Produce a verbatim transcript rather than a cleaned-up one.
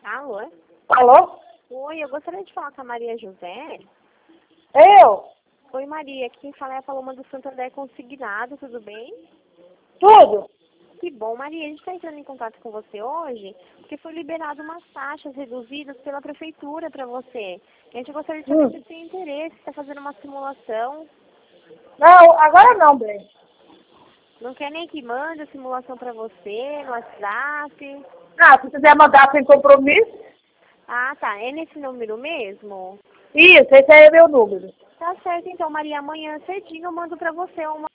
Alô? Alô? Oi, eu gostaria de falar com a Maria José. Eu? Oi, Maria. Quem fala é a Paloma do Santander Consignado, tudo bem? Tudo? Que bom, Maria. A gente está entrando em contato com você hoje porque foi liberado umas taxas reduzidas pela prefeitura para você. E a gente gostaria de saber Hum. se tem interesse, se está fazendo uma simulação. Não, agora não, Breno. Não quer nem que mande a simulação para você no WhatsApp? Ah, se quiser mandar sem compromisso. Ah, tá. É nesse número mesmo? Isso, esse aí é meu número. Tá certo, então, Maria. Amanhã cedinho eu mando para você uma